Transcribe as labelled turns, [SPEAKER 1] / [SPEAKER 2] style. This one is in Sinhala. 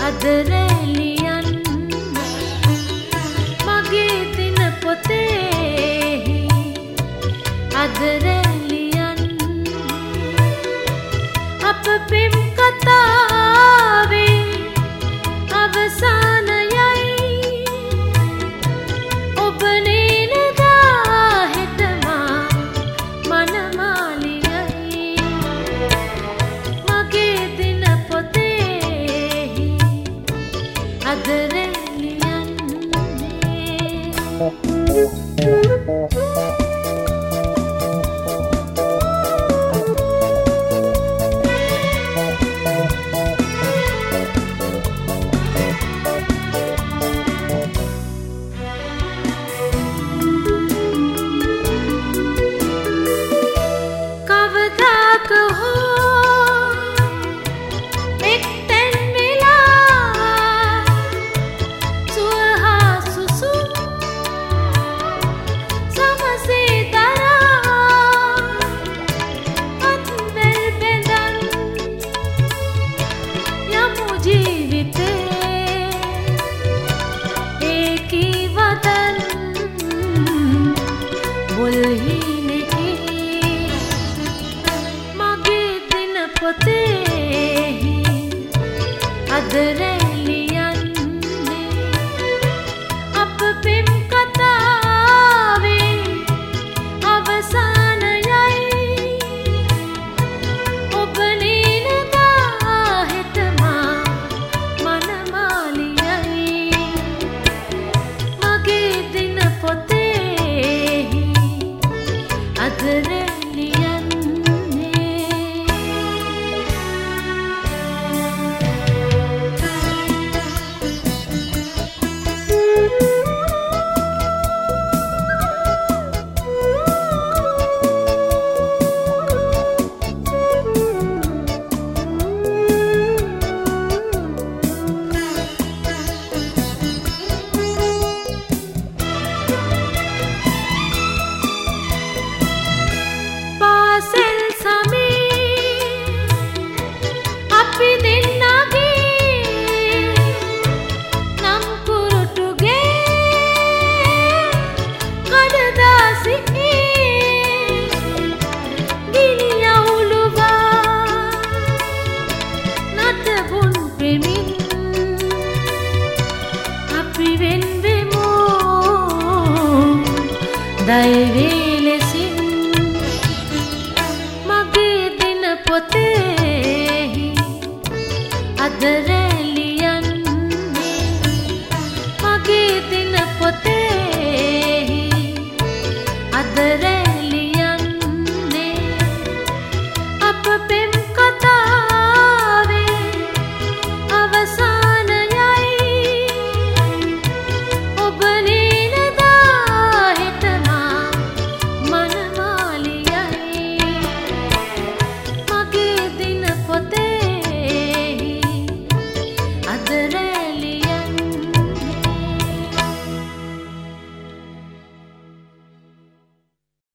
[SPEAKER 1] අදරැලියන් මගේ දින පොතේහි අදරැලියන් අප පෙම් කතාවේ අවසානයයි ඔබ නේනදා හෙටමා මනමාලියයි මගේ දින පොතේහි අදරැලියන් මගේ දින පොතේහි අදරැලියන් අප පෙම් කතාවේ අවසානයයි ඔබ නේනදා හෙටමා මනමාලියයි මගේ දින පොතේහි අදරැලියන් දෛවේ ලෙසින් මගේ දින පොතේහි අදරැලියන් මගේ දින පොතේ